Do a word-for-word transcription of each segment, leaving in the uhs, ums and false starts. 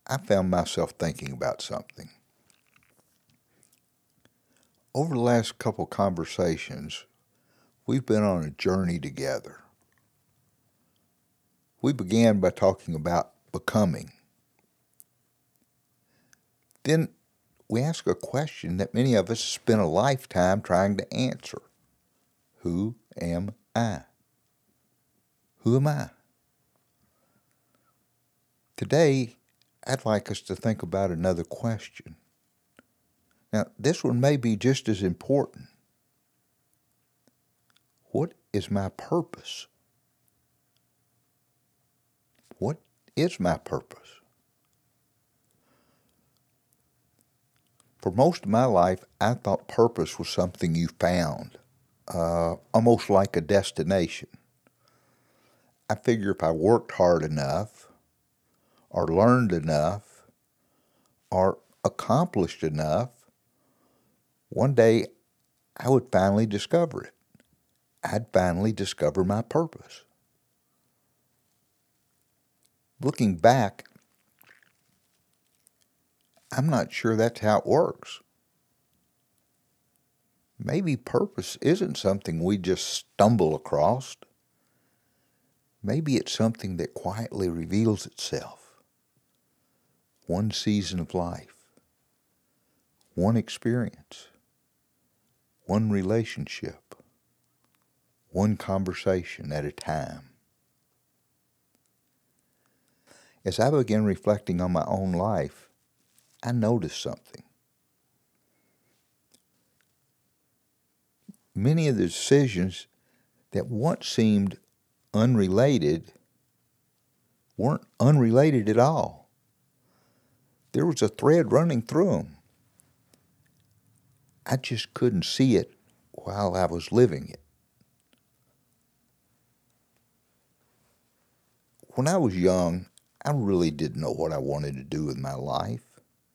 I found myself thinking about something. Over the last couple conversations, we've been on a journey together. We began by talking about becoming. Then we asked a question that many of us spend a lifetime trying to answer. Who am I? Who am I? Today, I'd like us to think about another question. Now, this one may be just as important. What is my purpose? What is my purpose? For most of my life, I thought purpose was something you found, uh, almost like a destination. I figure if I worked hard enough, or learned enough, or accomplished enough, one day I would finally discover it. I'd finally discover my purpose. Looking back, I'm not sure that's how it works. Maybe purpose isn't something we just stumble across. Maybe it's something that quietly reveals itself. One season of life, one experience, one relationship, one conversation at a time. As I began reflecting on my own life, I noticed something. Many of the decisions that once seemed unrelated weren't unrelated at all. There was a thread running through them. I just couldn't see it while I was living it. When I was young, I really didn't know what I wanted to do with my life.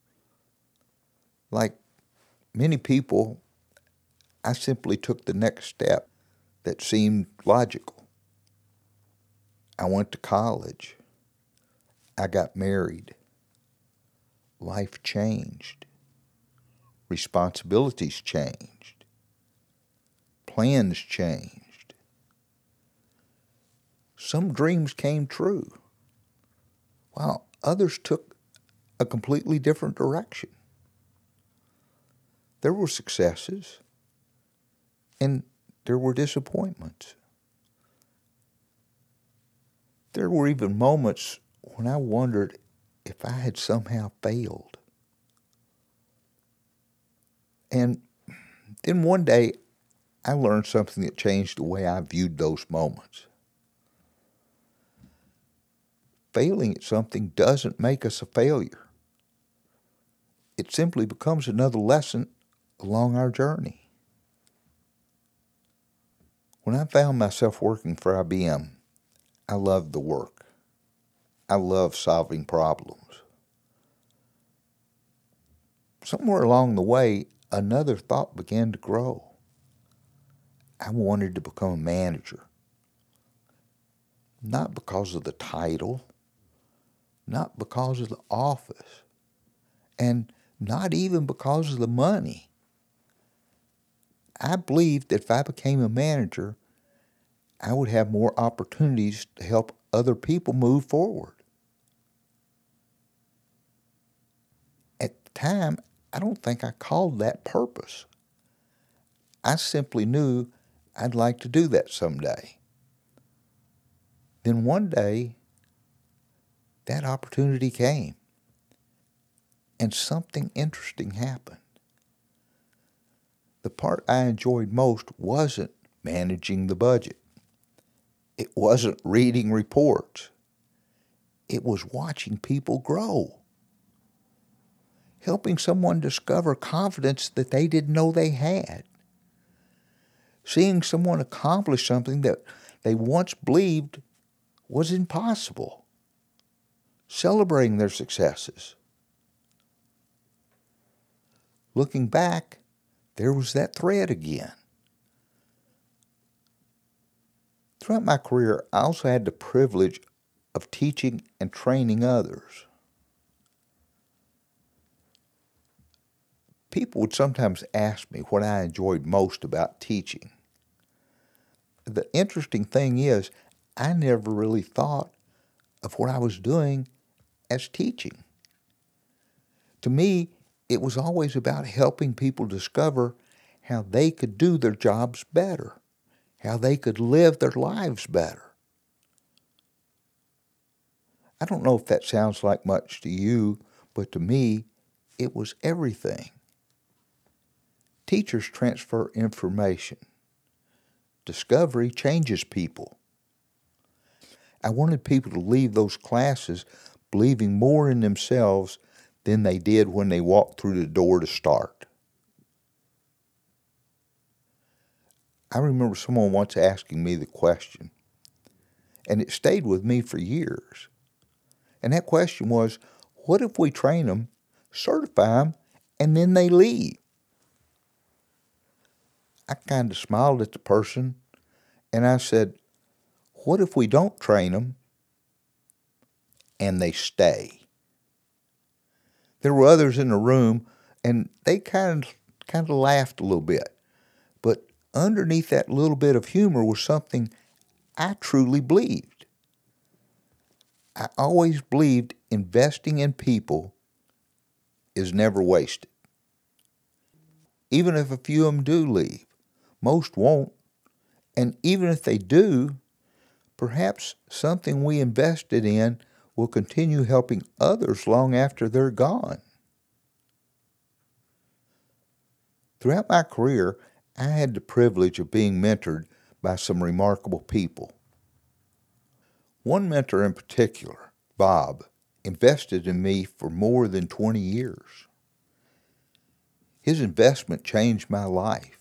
Like many people, I simply took the next step that seemed logical. I went to college. I got married. Life changed. Responsibilities changed. Plans changed. Some dreams came true, while others took a completely different direction. There were successes, and there were disappointments. There were even moments when I wondered if I had somehow failed. And then one day, I learned something that changed the way I viewed those moments. Failing at something doesn't make us a failure. It simply becomes another lesson along our journey. When I found myself working for I B M, I loved the work. I loved solving problems. Somewhere along the way, another thought began to grow. I wanted to become a manager. Not because of the title, not because of the office, and not even because of the money. I believed that if I became a manager, I would have more opportunities to help other people move forward. At the time, I don't think I called that purpose. I simply knew I'd like to do that someday. Then one day, that opportunity came, and something interesting happened. The part I enjoyed most wasn't managing the budget. It wasn't reading reports. It was watching people grow. Helping someone discover confidence that they didn't know they had. Seeing someone accomplish something that they once believed was impossible. Celebrating their successes. Looking back, there was that thread again. Throughout my career, I also had the privilege of teaching and training others. People would sometimes ask me what I enjoyed most about teaching. The interesting thing is, I never really thought of what I was doing as teaching. To me, it was always about helping people discover how they could do their jobs better, how they could live their lives better. I don't know if that sounds like much to you, but to me, it was everything. Teachers transfer information. Discovery changes people. I wanted people to leave those classes believing more in themselves than they did when they walked through the door to start. I remember someone once asking me the question, and it stayed with me for years. And that question was, what if we train them, certify them, and then they leave? I kind of smiled at the person, and I said, what if we don't train them, and they stay? There were others in the room, and they kind of, kind of laughed a little bit. But underneath that little bit of humor was something I truly believed. I always believed investing in people is never wasted. Even if a few of them do leave, most won't. And even if they do, perhaps something we invested in will continue helping others long after they're gone. Throughout my career, I had the privilege of being mentored by some remarkable people. One mentor in particular, Bob, invested in me for more than twenty years. His investment changed my life.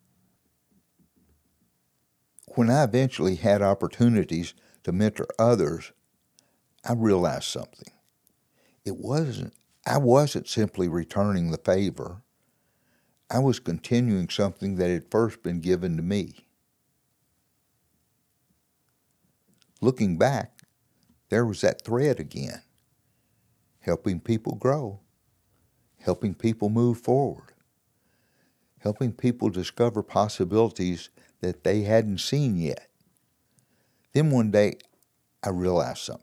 When I eventually had opportunities to mentor others, I realized something. It wasn't, I wasn't simply returning the favor. I was continuing something that had first been given to me. Looking back, there was that thread again. Helping people grow. Helping people move forward. Helping people discover possibilities that they hadn't seen yet. Then one day, I realized something.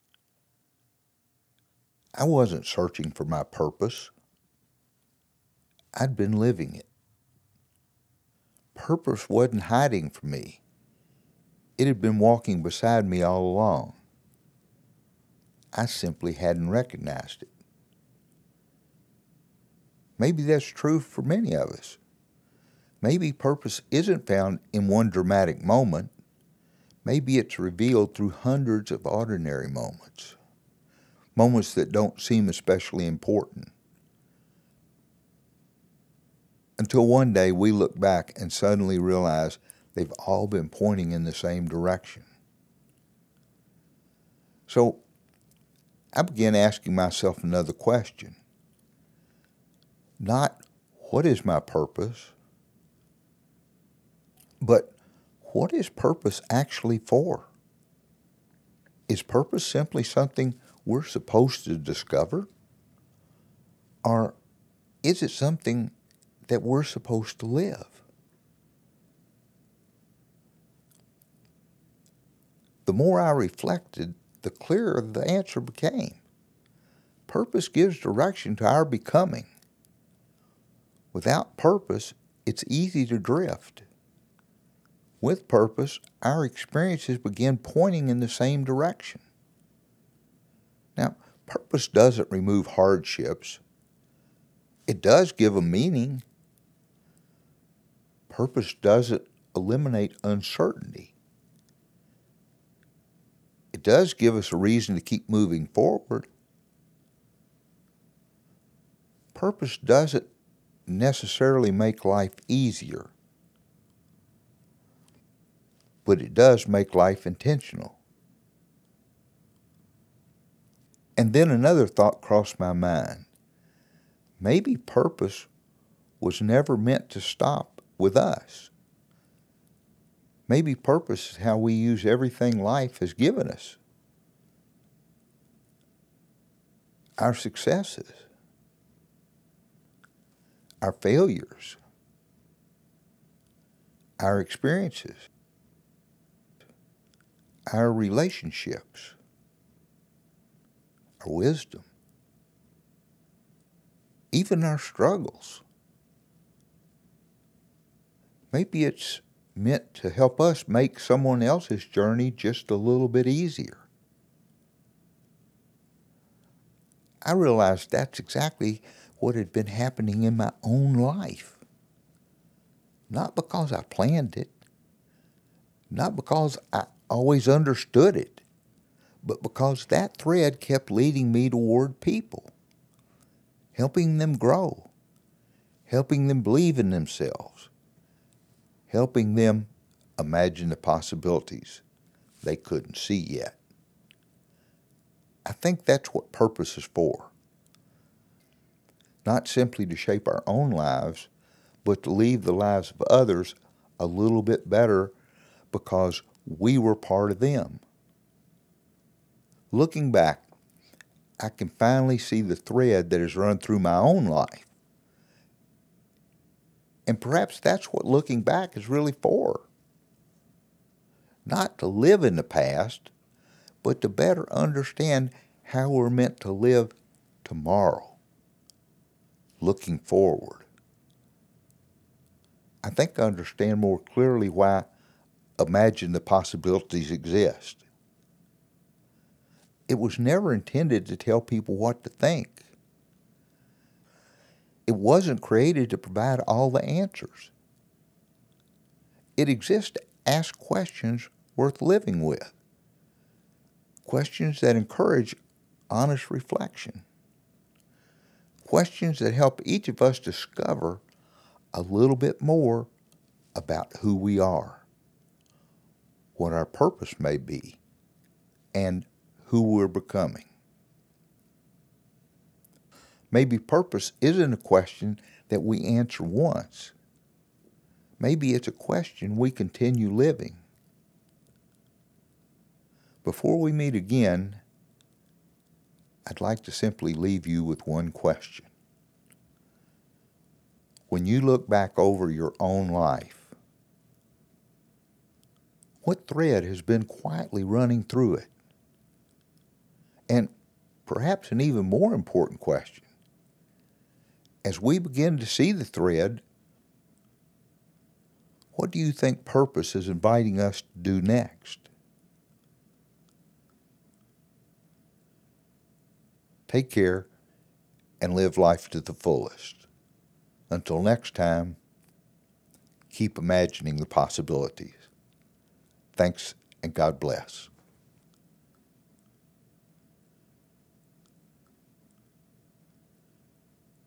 I wasn't searching for my purpose. I'd been living it. Purpose wasn't hiding from me. It had been walking beside me all along. I simply hadn't recognized it. Maybe that's true for many of us. Maybe purpose isn't found in one dramatic moment. Maybe it's revealed through hundreds of ordinary moments. Moments that don't seem especially important. Until one day we look back and suddenly realize they've all been pointing in the same direction. So I began asking myself another question. Not, what is my purpose? But what is purpose actually for? Is purpose simply something we're supposed to discover? Or is it something that we're supposed to live? The more I reflected, the clearer the answer became. Purpose gives direction to our becoming. Without purpose, it's easy to drift. With purpose, our experiences begin pointing in the same direction. Now, purpose doesn't remove hardships. It does give a meaning. Purpose doesn't eliminate uncertainty. It does give us a reason to keep moving forward. Purpose doesn't necessarily make life easier, but it does make life intentional. And then another thought crossed my mind. Maybe purpose was never meant to stop with us. Maybe purpose is how we use everything life has given us. Our successes, our failures, our experiences, our relationships, our wisdom, even our struggles. Maybe it's meant to help us make someone else's journey just a little bit easier. I realized that's exactly what had been happening in my own life. Not because I planned it, not because I always understood it, but because that thread kept leading me toward people, helping them grow, helping them believe in themselves, helping them imagine the possibilities they couldn't see yet. I think that's what purpose is for. Not simply to shape our own lives, but to leave the lives of others a little bit better because we were part of them. Looking back, I can finally see the thread that has run through my own life. And perhaps that's what looking back is really for. Not to live in the past, but to better understand how we're meant to live tomorrow, looking forward. I think I understand more clearly why imagine the possibilities exist. It was never intended to tell people what to think. It wasn't created to provide all the answers. It exists to ask questions worth living with, questions that encourage honest reflection, questions that help each of us discover a little bit more about who we are, what our purpose may be, and who we're becoming. Maybe purpose isn't a question that we answer once. Maybe it's a question we continue living. Before we meet again, I'd like to simply leave you with one question. When you look back over your own life, what thread has been quietly running through it? And perhaps an even more important question, as we begin to see the thread, what do you think purpose is inviting us to do next? Take care and live life to the fullest. Until next time, keep imagining the possibilities. Thanks and God bless.